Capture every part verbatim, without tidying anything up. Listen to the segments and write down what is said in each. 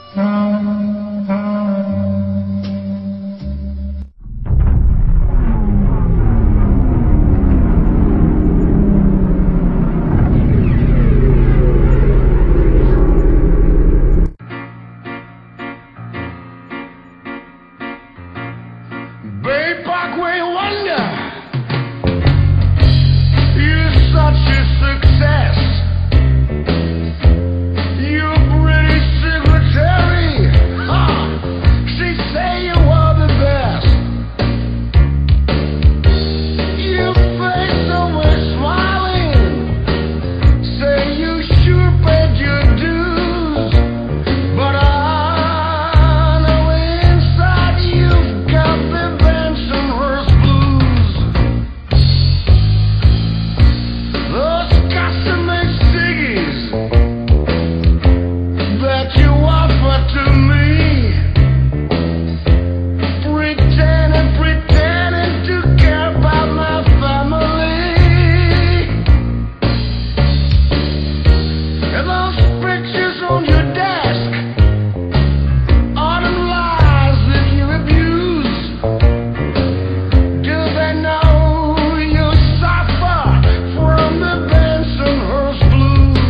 Bay Parkway Wonder, you're such a success. Your British secretary, huh, she say you are the best. Your face always smiling, say you sure paid your dues, but I know inside you've got the Bensonhurst blues. Those custom-made ciggies that you offer to me, pretending, pretending to care about my family, and those pictures on your desk are them lies that you abuse. Do they know you suffer from the Bensonhurst blues?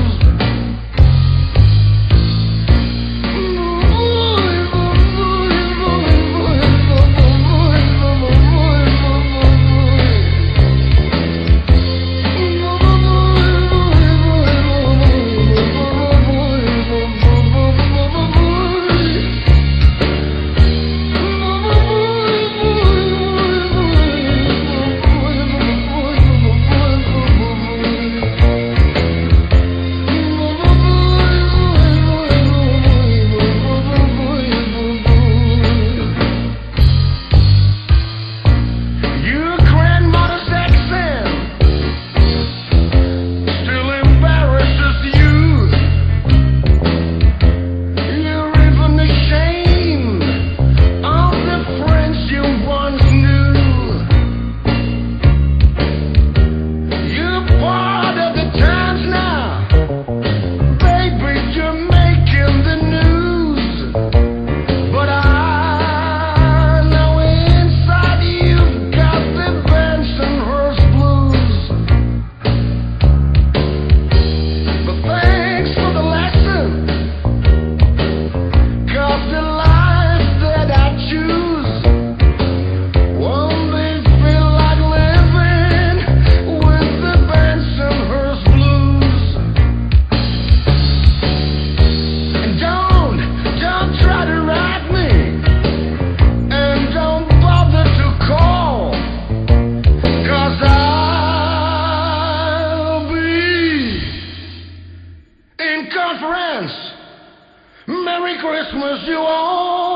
Your grandmother's accent still embarrasses you. You're even ashamed of the friends you once knew. You're part of the times now, baby, you're making the news, but I know inside you've got the Bensonhurst blues. But thanks for the lesson, 'cause the life that I choose won't they feel like living with the Bensonhurst blues. And don't, don't try to write me, and don't bother to call, 'cause I'll be in conference. Merry Christmas, you all.